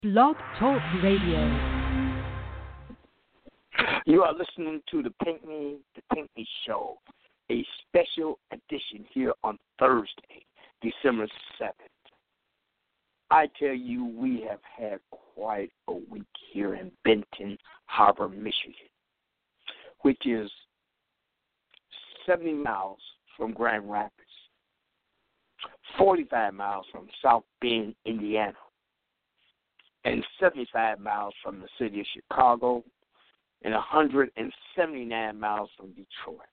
Blog Talk Radio. You are listening to the Pinkney Show, a special edition here on Thursday, December 7th. I tell you, we have had quite a week here in Benton Harbor, Michigan, which is 70 miles from Grand Rapids, 45 miles from South Bend, Indiana, and 75 miles from the city of Chicago, and 179 miles from Detroit.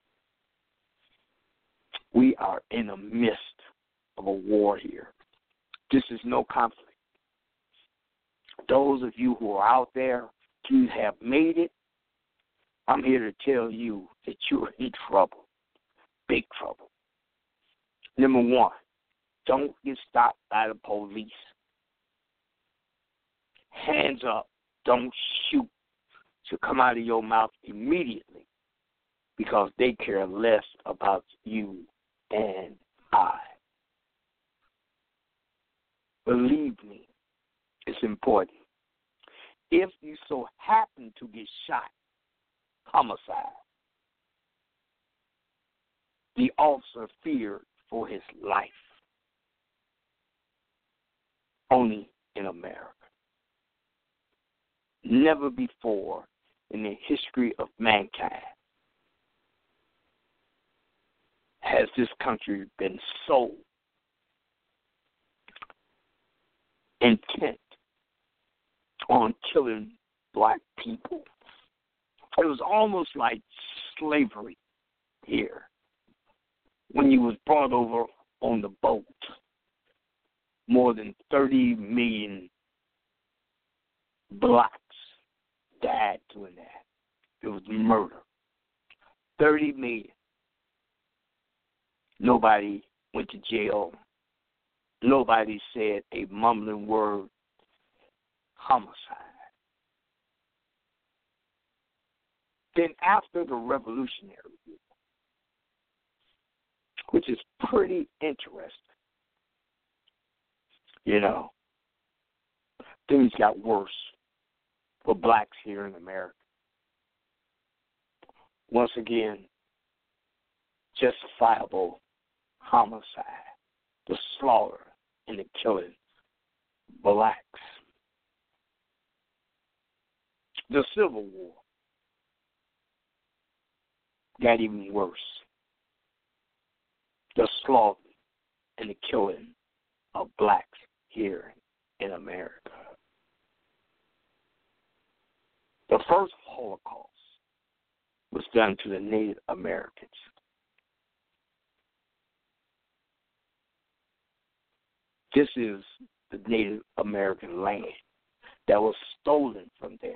We are in the midst of a war here. This is no conflict. Those of you who are out there, you have made it. I'm here to tell you that you're in trouble, big trouble. Number one, don't get stopped by the police. Hands up. Don't shoot to come out of your mouth immediately because they care less about you and I. Believe me, it's important. If you so happen to get shot, homicide, the officer feared for his life. Only in America. Never before in the history of mankind has this country been so intent on killing black people. It was almost like slavery here when you was brought over on the boat. More than 30 million blacks died doing that. It was murder. 30 million. Nobody went to jail. Nobody said a mumbling word. Homicide. Then after the Revolutionary War, which is pretty interesting, you know, things got worse for blacks here in America. Once again, justifiable homicide, the slaughter and the killing of blacks. The Civil War got even worse. The slaughter and the killing of blacks here in America. The first Holocaust was done to the Native Americans. This is the Native American land that was stolen from them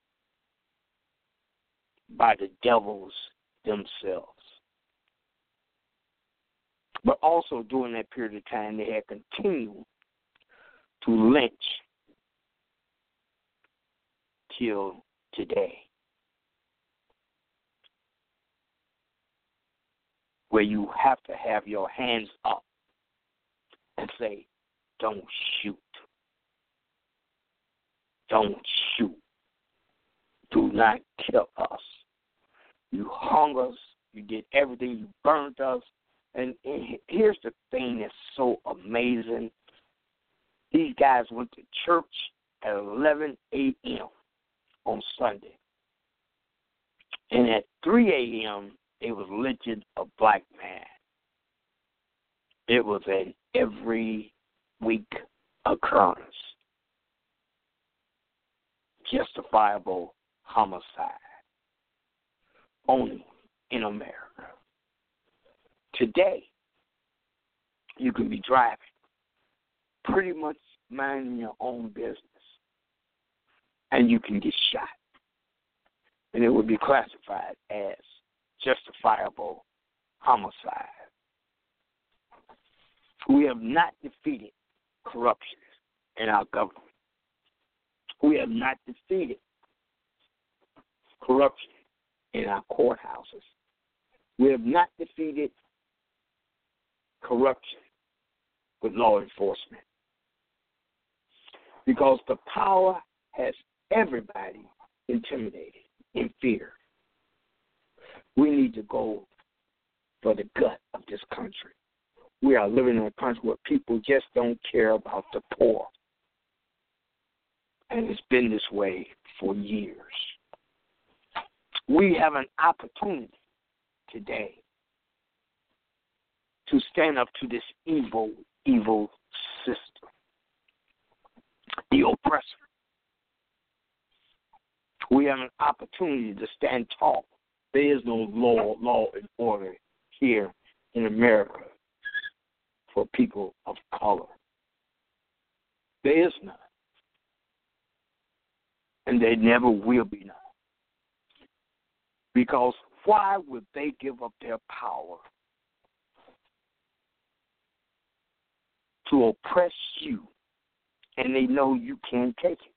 by the devils themselves. But also during that period of time, they had continued to lynch till today, where you have to have your hands up and say, don't shoot. Don't shoot. Do not kill us. You hung us. You did everything. You burned us. And here's the thing that's so amazing. These guys went to church at 11 a.m. on Sunday. And at 3 a.m., they was lynching a black man. It was an every week occurrence. Justifiable homicide. Only in America. Today, you can be driving, pretty much minding your own business, and you can get shot. And it would be classified as justifiable homicide. We have not defeated corruption in our government. We have not defeated corruption in our courthouses. We have not defeated corruption with law enforcement. because the power has everybody intimidated in fear. We need to go for the gut of this country. We are living in a country where people just don't care about the poor. And it's been this way for years. We have an opportunity today to stand up to this evil system, the oppressor. We have an opportunity to stand tall. There is no law and order here in America for people of color. There is none. And there never will be none. Because why would they give up their power to oppress you and they know you can't take it?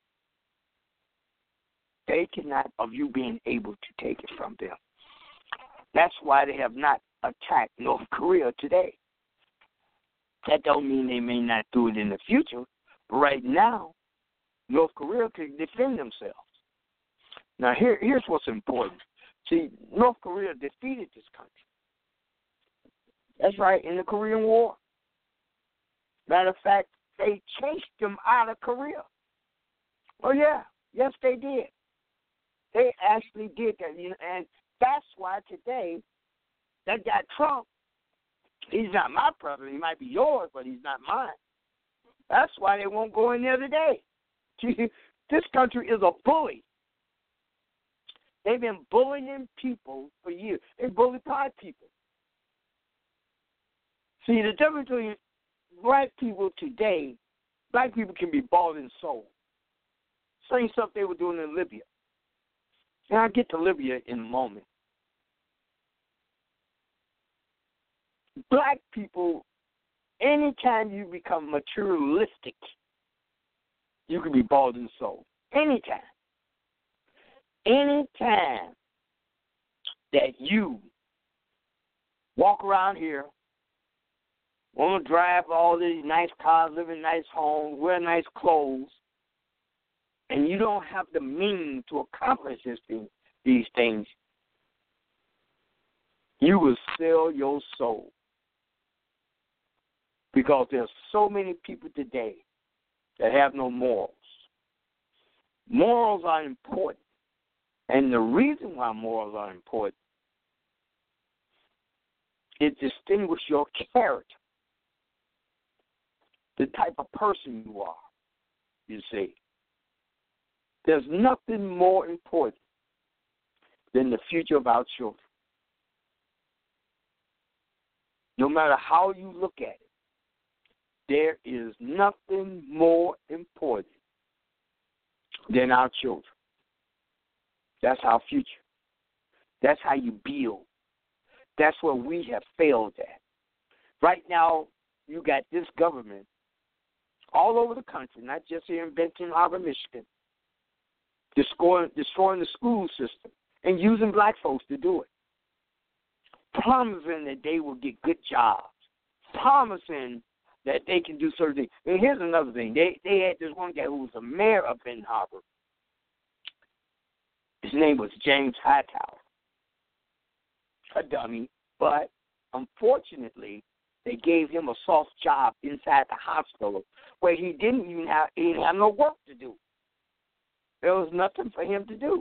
They cannot, of you being able to take it from them. That's why they have not attacked North Korea today. That don't mean they may not do it in the future. But right now, North Korea can defend themselves. Now, here's what's important. See, North Korea defeated this country. That's right, in the Korean War. Matter of fact, they chased them out of Korea. Oh, yeah. Yes, they did. They actually did that. And that's why today, that guy Trump, he's not my president. He might be yours, but he's not mine. That's why they won't go in there today. This country is a bully. They've been bullying people for years. They bully black people. See, the difference between black people today, black people can be bought and sold. Same stuff they were doing in Libya. And I'll get to Libya in a moment. Black people, anytime you become materialistic, you can be bought and sold. Anytime. Anytime that you walk around here, want to drive all these nice cars, live in nice homes, wear nice clothes, and you don't have the means to accomplish these things, you will sell your soul. Because there's so many people today that have no morals. Morals are important. And the reason why morals are important, it distinguishes your character, the type of person you are, you see. There's nothing more important than the future of our children. No matter how you look at it, there is nothing more important than our children. That's our future. That's how you build. That's where we have failed at. Right now, you got this government all over the country, not just here in Benton Harbor, Michigan, destroying the school system and using black folks to do it. Promising that they will get good jobs. Promising that they can do certain things. And here's another thing. They had this one guy who was the mayor of Benton Harbor. His name was James Hightower. A dummy. But unfortunately, they gave him a soft job inside the hospital where he didn't have no work to do. There was nothing for him to do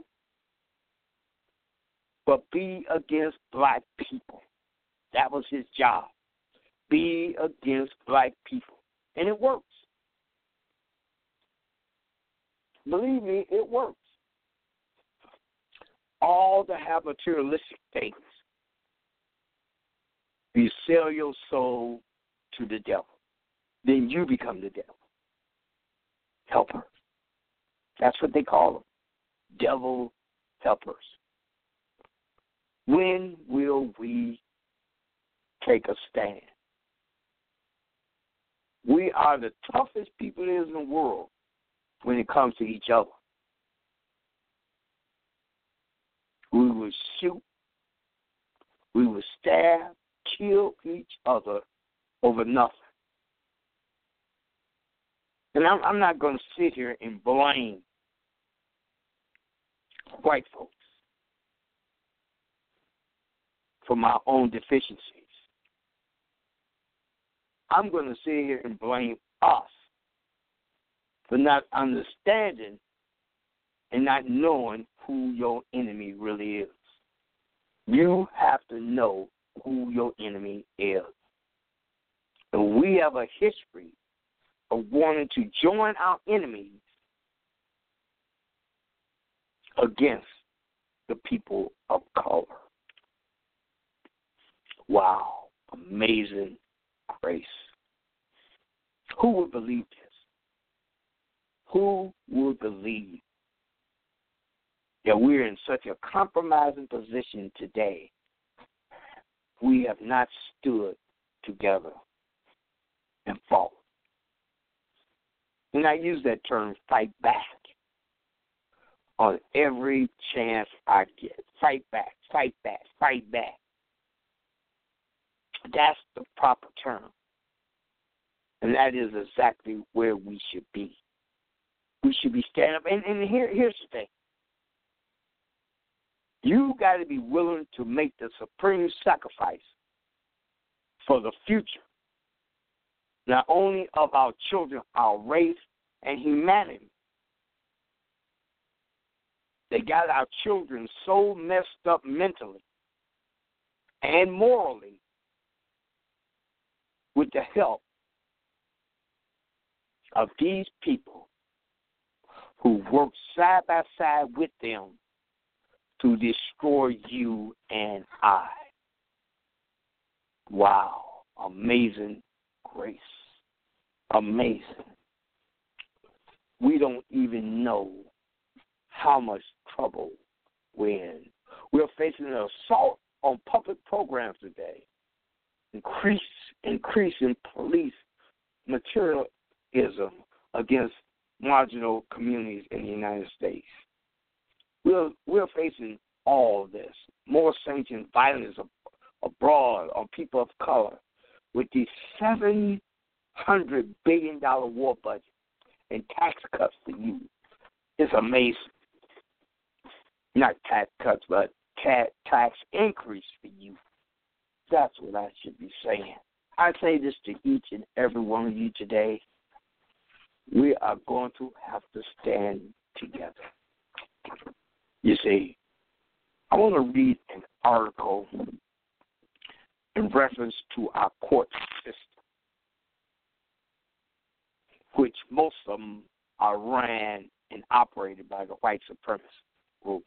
but be against black people. That was his job. Be against black people. And it works. Believe me, it works. All to have materialistic things. You sell your soul to the devil. Then you become the devil. Helper. That's what they call them. Devil helpers. When will we take a stand? We are the toughest people there is in the world when it comes to each other. We will shoot, we will stab, kill each other over nothing. And I'm not going to sit here and blame white folks for my own deficiencies. I'm going to sit here and blame us for not understanding and not knowing who your enemy really is. You have to know who your enemy is. And we have a history of wanting to join our enemies against the people of color. Wow, amazing grace. Who would believe this? Who would believe that we're in such a compromising position today? We have not stood together and fought. And I use that term, fight back, on every chance I get. Fight back, fight back, fight back. That's the proper term. And that is exactly where we should be. We should be standing up. And here's the thing. You got to be willing to make the supreme sacrifice for the future, not only of our children, our race, and humanity. They got our children so messed up mentally and morally with the help of these people who work side by side with them to destroy you and I. Wow. Amazing grace. Amazing. We don't even know how much trouble we're in. We're facing an assault on public programs today. Increasing police materialism against marginal communities in the United States. We're facing all of this. More sanctioned violence abroad on people of color with the $700 billion war budget and tax cuts for you. It's amazing. Not tax cuts, but tax increase for you. That's what I should be saying. I say this to each and every one of you today. We are going to have to stand together. You see, I want to read an article in reference to our court system, which most of them are ran and operated by the white supremacist groups.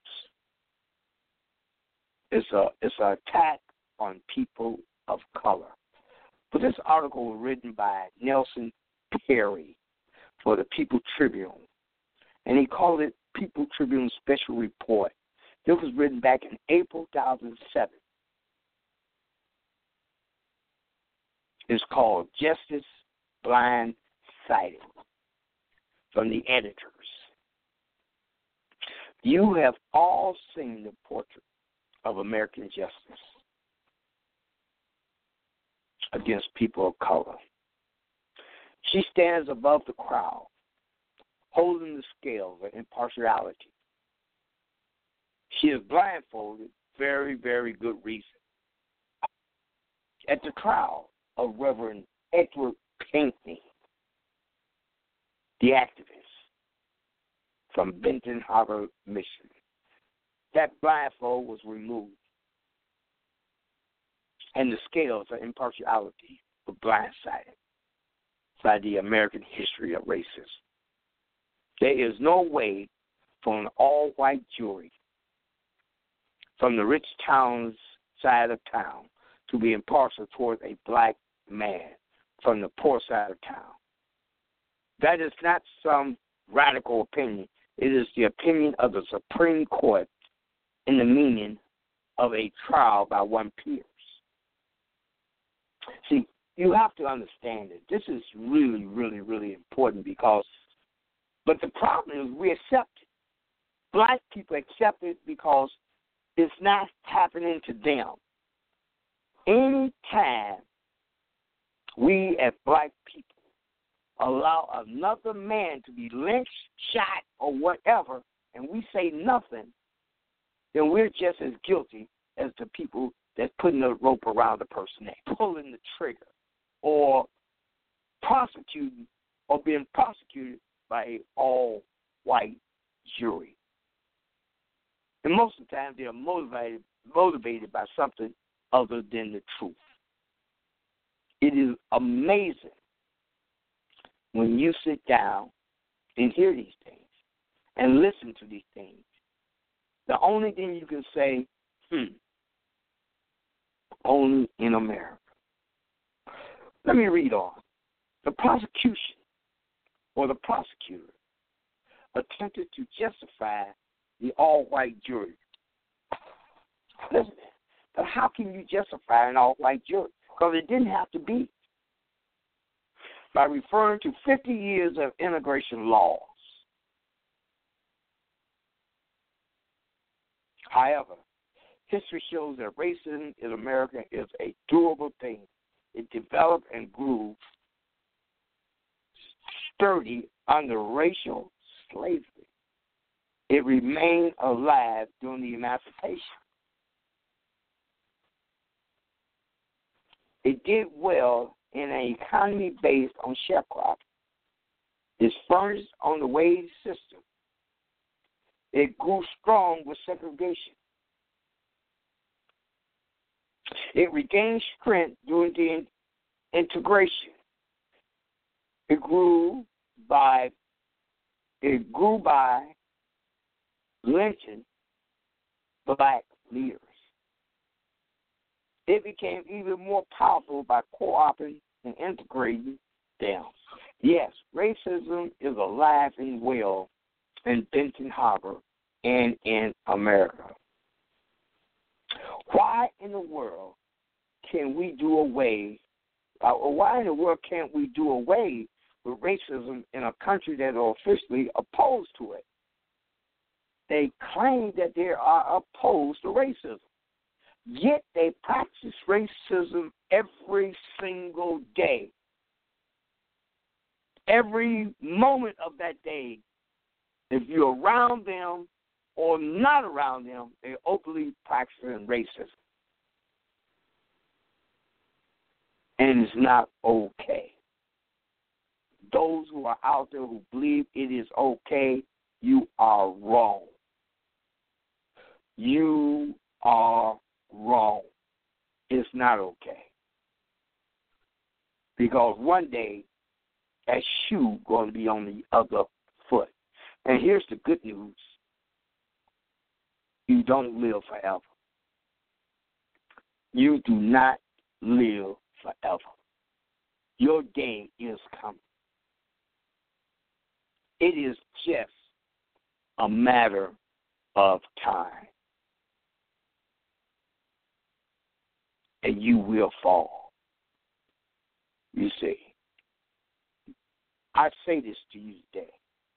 It's an attack on people of color. But this article was written by Nelson Perry for the People Tribune, and he called it People Tribune Special Report. It was written back in April 2007. It's called Justice Blind Sighted from the editors. You have all seen the portrait of American justice against people of color. She stands above the crowd, holding the scales of impartiality. She is blindfolded, very, very good reason. At the trial of Reverend Edward Pinkney, the activist from Benton Harbor, Michigan, that blindfold was removed, and the scales of impartiality were blindsided by the American history of racism. There is no way for an all-white jury from the rich town's side of town to be impartial toward a black man from the poor side of town. That is not some radical opinion. It is the opinion of the Supreme Court in the meaning of a trial by one peers. See, you have to understand it. This is really, really, really important but the problem is we accept it. Black people accept it because it's not happening to them. Any time we as black people allow another man to be lynched, shot, or whatever, and we say nothing, then we're just as guilty as the people that's putting the rope around the person neck, pulling the trigger, or prosecuting or being prosecuted by an all-white jury. And most of the time, they're motivated by something other than the truth. It is amazing when you sit down and hear these things and listen to these things. The only thing you can say, only in America. Let me read on. The prosecution or the prosecutor attempted to justify the all-white jury. Listen, but how can you justify an all-white jury? Because it didn't have to be. By referring to 50 years of immigration laws. However, history shows that racism in America is a durable thing. It developed and grew sturdy under racial slavery. It remained alive during the emancipation. It did well in an economy based on sharecropping. It's furnished on the wage system. It grew strong with segregation. It regained strength during the integration. It grew by lynching black leaders. It became even more powerful by co-opting and integrating them. Yes, racism is alive and well in Benton Harbor and in America. Why in the world can't we do away with racism in a country that are officially opposed to it? They claim that they are opposed to racism, yet they practice racism every single day. Every moment of that day, if you're around them or not around them, they're openly practicing racism. And it's not okay. Those who are out there who believe it is okay, you are wrong. You are wrong. It's not okay. Because one day, that shoe going to be on the other foot. And here's the good news. You don't live forever. You do not live forever. Your day is coming. It is just a matter of time. And you will fall. You see. I say this to you today.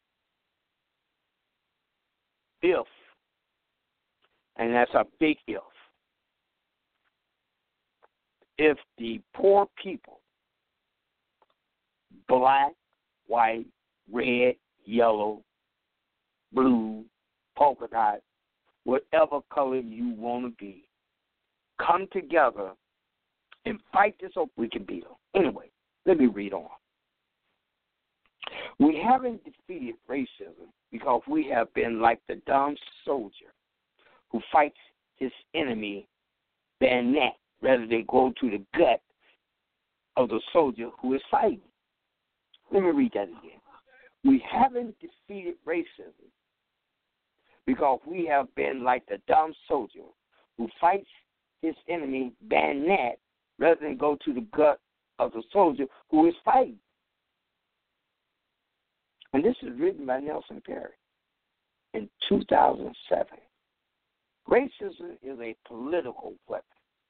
If, and that's a big if the poor people, black, white, red, yellow, blue, polka dot, whatever color you want to be, come together and fight this up, we can beat them. Anyway, let me read on. We haven't defeated racism because we have been like the dumb soldier who fights his enemy bayonet rather than go to the gut of the soldier who is fighting. Let me read that again. We haven't defeated racism because we have been like the dumb soldier who fights his enemy bayonet rather than go to the gut of the soldier who is fighting. And this is written by Nelson Perry in 2007. Racism is a political weapon.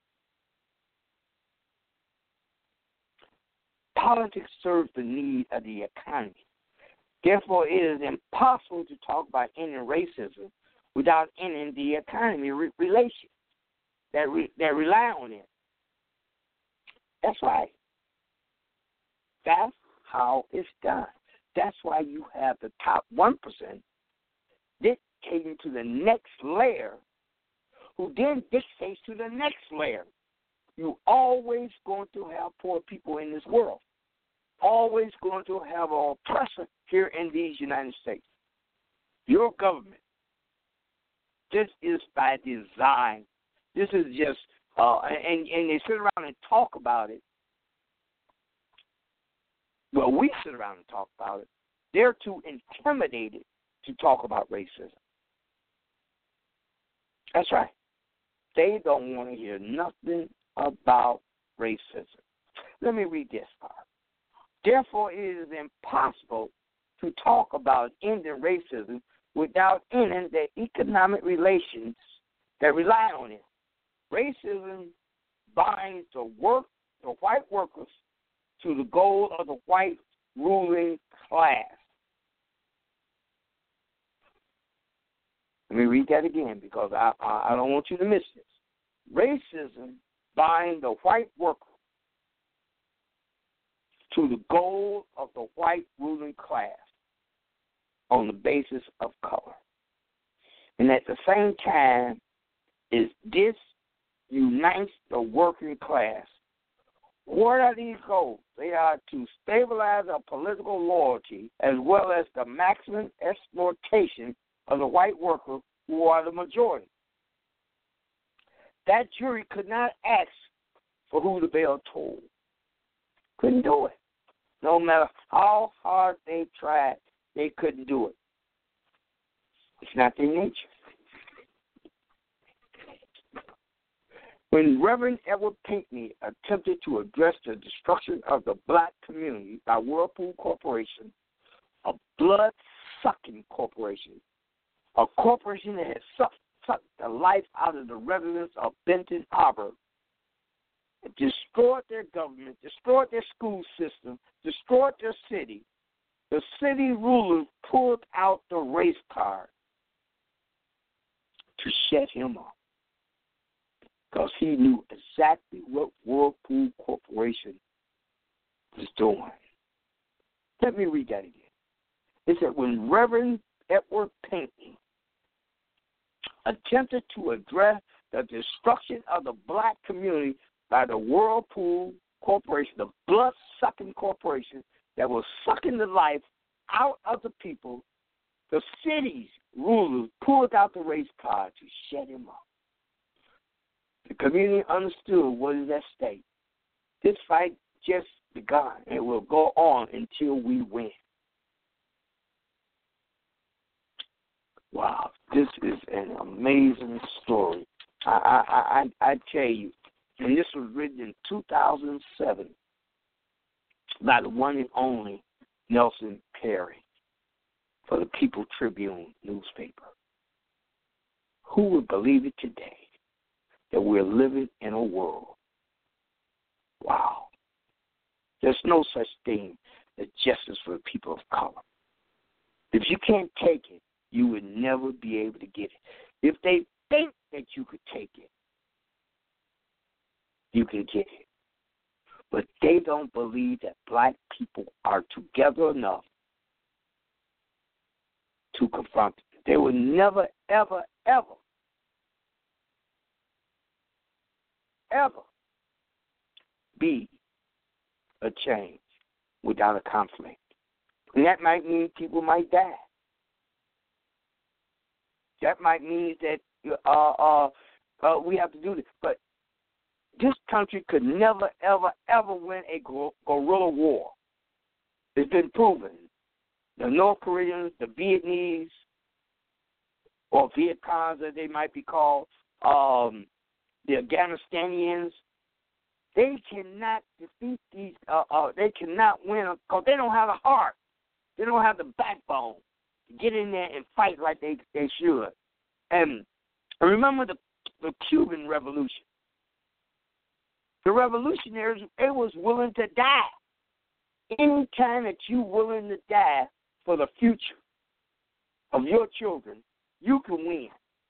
Politics serves the need of the economy. Therefore, it is impossible to talk about ending racism without ending the economy relations that rely on it. That's right. That's how it's done. That's why you have the top 1% dictating to the next layer, who then dictates to the next layer. You're always going to have poor people in this world. Always going to have an oppressor here in these United States. Your government. This is by design. This is just, and they sit around and talk about it. Well, we sit around and talk about it. They're too intimidated to talk about racism. That's right. They don't want to hear nothing about racism. Let me read this part. Therefore, it is impossible to talk about ending racism without ending the economic relations that rely on it. Racism binds the white workers to the goal of the white ruling class. Let me read that again because I don't want you to miss this. Racism binds the white worker to the goal of the white ruling class on the basis of color. And at the same time, this unites the working class. What are these goals? They are to stabilize our political loyalty as well as the maximum exploitation of the white worker who are the majority. That jury could not ask for who the bell tolled. Couldn't do it. No matter how hard they tried, they couldn't do it. It's not their nature. When Reverend Edward Pinckney attempted to address the destruction of the black community by Whirlpool Corporation, a blood-sucking corporation, a corporation that has sucked the life out of the residents of Benton Harbor, destroyed their government, destroyed their school system, destroyed their city, the city rulers pulled out the race card to shut him up because he knew exactly what Whirlpool Corporation was doing. Let me read that again. It said, when Reverend Edward Pinckney attempted to address the destruction of the black community by the Whirlpool Corporation, the blood-sucking corporation that was sucking the life out of the people, the city's rulers pulled out the race card to shut him up. The community understood what is at stake. This fight just begun and will go on until we win. Wow, this is an amazing story. I tell you, and this was written in 2007 by the one and only Nelson Perry for the People Tribune newspaper. Who would believe it today that we're living in a world? Wow. There's no such thing as justice for the people of color. If you can't take it, you would never be able to get it. If they think that you could take it, you can get it. But they don't believe that black people are together enough to confront it. They will never, ever, ever, ever be a change without a conflict. And that might mean people might die. That might mean that we have to do this. But this country could never, ever, ever win a guerrilla war. It's been proven. The North Koreans, the Vietnamese, or Viet Congs as they might be called, the Afghanistanians, they cannot defeat these, they cannot win because they don't have a heart. They don't have the backbone to get in there and fight like they should. And remember the Cuban Revolution. The revolutionaries, they was willing to die. Any time that you're willing to die for the future of your children, you can win.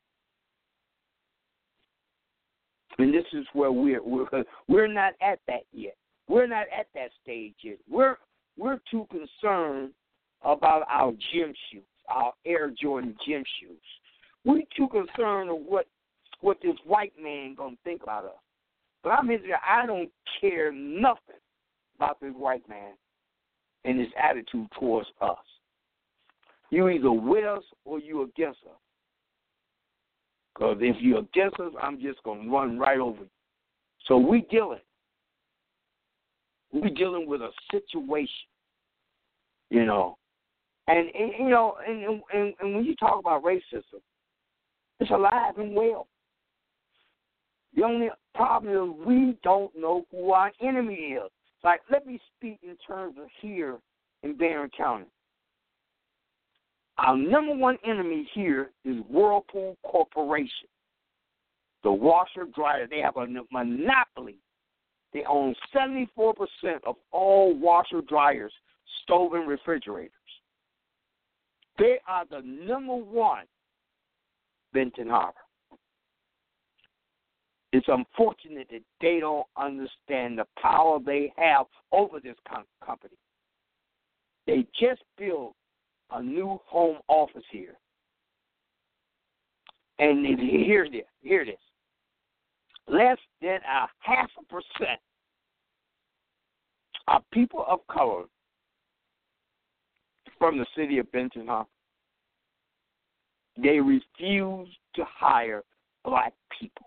And this is where we're not at that yet. We're not at that stage yet. We're we're too concerned about our gym shoes, our Air Jordan gym shoes. We're too concerned of what this white man gonna think about us. But I'm here. I don't care nothing about this white man and his attitude towards us. You either with us or you against us. Because if you're against us, I'm just gonna run right over you. So we're dealing with a situation, you know. And you know, and when you talk about racism, it's alive and well. The only problem is we don't know who our enemy is. Like, let me speak in terms of here in Barron County. Our number one enemy here is Whirlpool Corporation. The washer dryer, they have a monopoly. They own 74% of all washer dryers, stove, and refrigerators. They are the number one Benton Harbor. It's unfortunate that they don't understand the power they have over this company. They just built a new home office here. And here it is. Less than 0.5% are people of color from the city of Benton Harbor. They refuse to hire black people.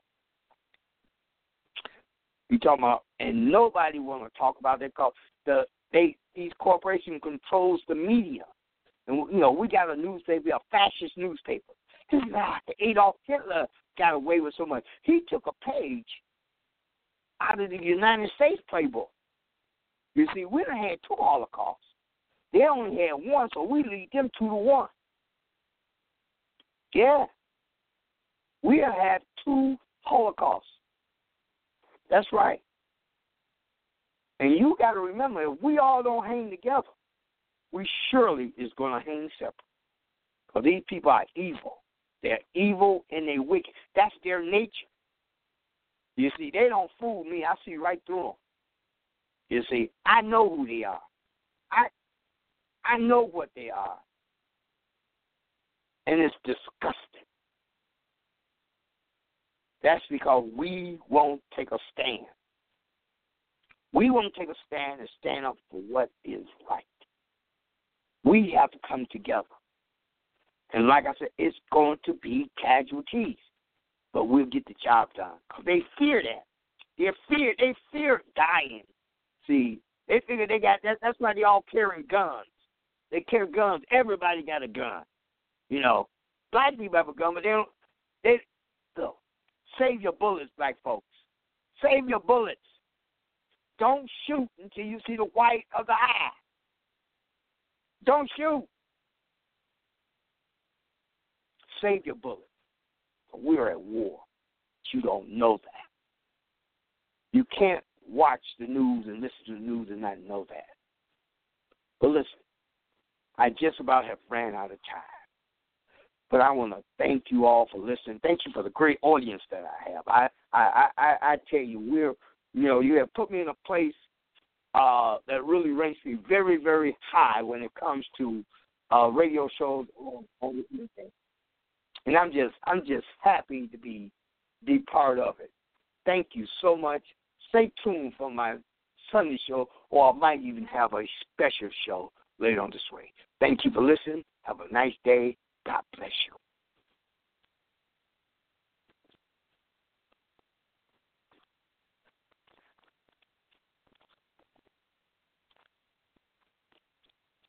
You talking about, and nobody want to talk about that because these corporations controls the media, and you know we got a newspaper, a fascist newspaper. Adolf Hitler got away with so much. He took a page out of the United States playbook. You see, we done had 2 Holocausts. They only had 1, so we lead them 2-1. Yeah, we have had 2 Holocausts. That's right. And you got to remember, if we all don't hang together, we surely is going to hang separate. Because these people are evil. They're evil and they're wicked. That's their nature. You see, they don't fool me. I see right through them. You see, I know who they are. I know what they are. And it's disgusting. That's because we won't take a stand. We won't take a stand and stand up for what is right. We have to come together. And like I said, it's going to be casualties. But we'll get the job done. Because they fear that. They fear dying. See, they figure they got that. That's why they all carrying guns. They carry guns. Everybody got a gun. You know, black people have a gun, but look, save your bullets, black folks. Save your bullets. Don't shoot until you see the white of the eye. Don't shoot. Save your bullets. We're at war. You don't know that. You can't watch the news and listen to the news and not know that. But listen, I just about have ran out of time. But I want to thank you all for listening. Thank you for the great audience that I have. I tell you, you have put me in a place that really ranks me very, very high when it comes to radio shows on the weekend. And I'm just happy to be part of it. Thank you so much. Stay tuned for my Sunday show, or I might even have a special show later on this week. Thank you for listening. Have a nice day.